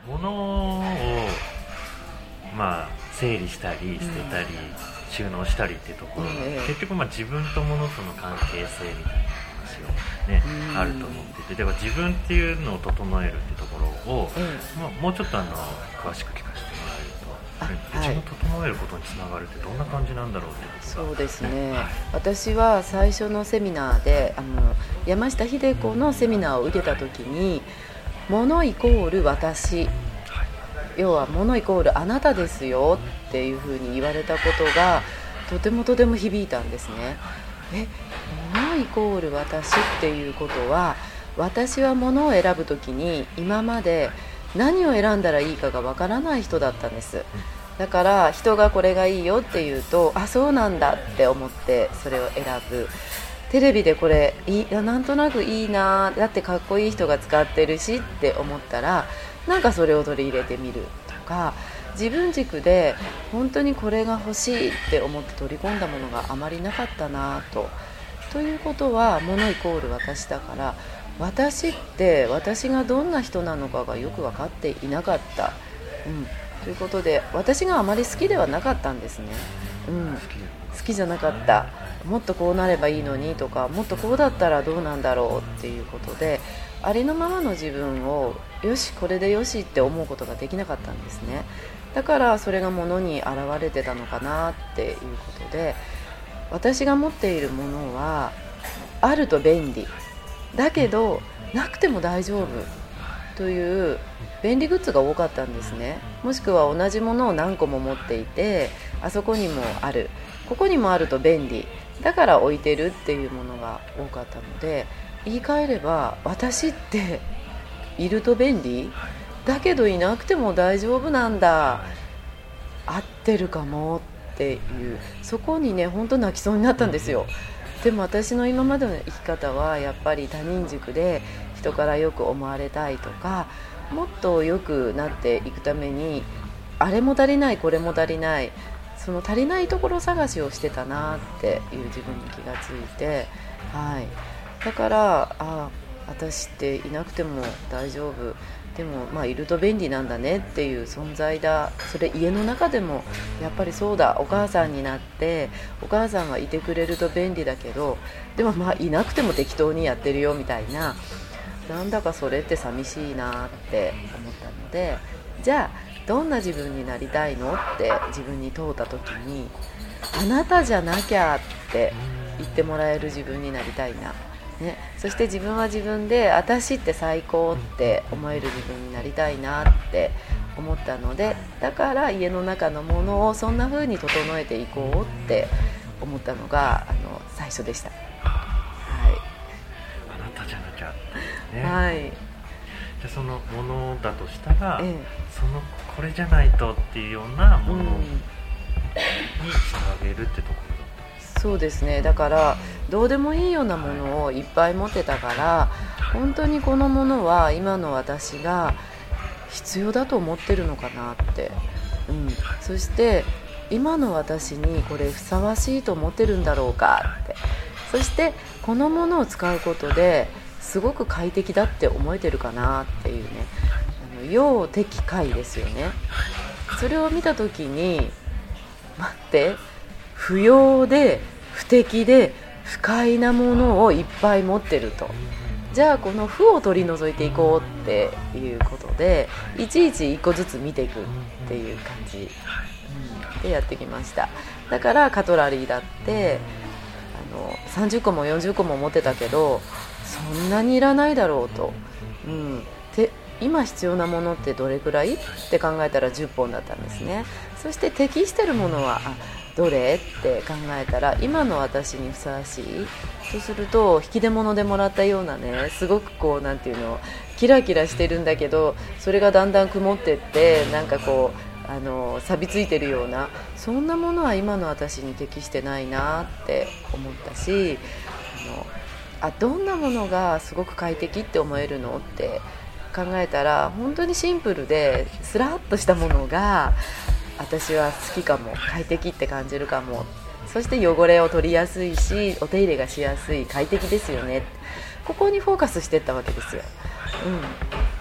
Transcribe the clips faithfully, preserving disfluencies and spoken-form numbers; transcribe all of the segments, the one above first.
物を、まあ、整理したり捨てたり、うん、収納したりっていうところ、えー、結局まあ自分と物との関係性みたいな話を、ね、うん、あると思ってて、では自分っていうのを整えるっていうところを、えーまあ、もうちょっとあの詳しく聞かせてもらえると、自分を整えることにつながるってどんな感じなんだろうっていうことが、 そうですね、はい、私は最初のセミナーであの山下秀子のセミナーを受けた時に、物イコール私、要は物イコールあなたですよっていうふうに言われたことがとてもとても響いたんですね。え、物イコール私っていうことは、私は物を選ぶときに今まで何を選んだらいいかがわからない人だったんです。だから人がこれがいいよって言うと、あ、そうなんだって思ってそれを選ぶ。テレビでこれいい、なんとなくいいな、だってかっこいい人が使ってるしって思ったら、なんかそれを取り入れてみるとか、自分軸で本当にこれが欲しいって思って取り込んだものがあまりなかったなと。ということは、物イコール私だから、私って私がどんな人なのかがよく分かっていなかった、うん、ということで私があまり好きではなかったんですね、うん、好きじゃなかった。もっとこうなればいいのにとか、もっとこうだったらどうなんだろうっていうことで、ありのままの自分をよしこれでよしって思うことができなかったんですね。だからそれが物に現れてたのかなっていうことで、私が持っているものはあると便利だけどなくても大丈夫という便利グッズが多かったんですね。もしくは同じものを何個も持っていて、あそこにもある、ここにもあると便利だから置いてるっていうものが多かったので、言い換えれば私っていると便利だけどいなくても大丈夫なんだ、合ってるかもっていう、そこにね本当泣きそうになったんですよ。でも私の今までの生き方はやっぱり他人軸で人からよく思われたいとか、もっと良くなっていくためにあれも足りないこれも足りない、その足りないところ探しをしてたなっていう自分に気がついて、はい、だからあ私っていなくても大丈夫、でもまあいると便利なんだねっていう存在だ。それ家の中でもやっぱりそうだ、お母さんになってお母さんがいてくれると便利だけど、でもまあいなくても適当にやってるよみたいな、なんだかそれって寂しいなって思ったので、じゃあどんな自分になりたいのって自分に問うた時に、あなたじゃなきゃって言ってもらえる自分になりたいな、ね、そして自分は自分で私って最高って思える自分になりたいなって思ったので、だから家の中のものをそんな風に整えていこうって思ったのがあの最初でした。はい、 あなたじゃなきゃってね、 はい、 じゃあそのものだとしたら、 ええ、 そのこれじゃないとっていうようなものにしてあげるってところだったんです、 うん、そうですね。だからどうでもいいようなものをいっぱい持ってたから、本当にこのものは今の私が必要だと思ってるのかなって、うん、そして今の私にこれふさわしいと思ってるんだろうかって、そしてこのものを使うことですごく快適だって思えてるかなっていうね、あの用適快ですよね。それを見たときに、待って、不要で不適で不快なものをいっぱい持ってると、じゃあこの負を取り除いていこうっていうことで、いちいちいっこずつ見ていくっていう感じ、うん、でやってきました。だからカトラリーだってあのさんじゅっこもよんじゅっこも持ってたけど、そんなにいらないだろうと、うん、で今必要なものってどれくらいって考えたらじゅっぽんだったんですね。そして適してるものはあどれって考えたら今の私にふさわしいとすると、引き出物でもらったようなね、すごくこうなんていうの、キラキラしてるんだけどそれがだんだん曇ってって、なんかこうあの錆びついてるような、そんなものは今の私に適してないなって思ったし、あのあどんなものがすごく快適って思えるのって考えたら、本当にシンプルでスラッとしたものが私は好きかも、快適って感じるかも、そして汚れを取りやすいしお手入れがしやすい、快適ですよね、ここにフォーカスしていったわけですよ、うん、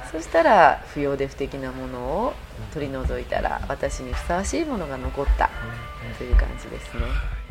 そしたら不要で不適なものを取り除いたら私にふさわしいものが残ったという感じですね。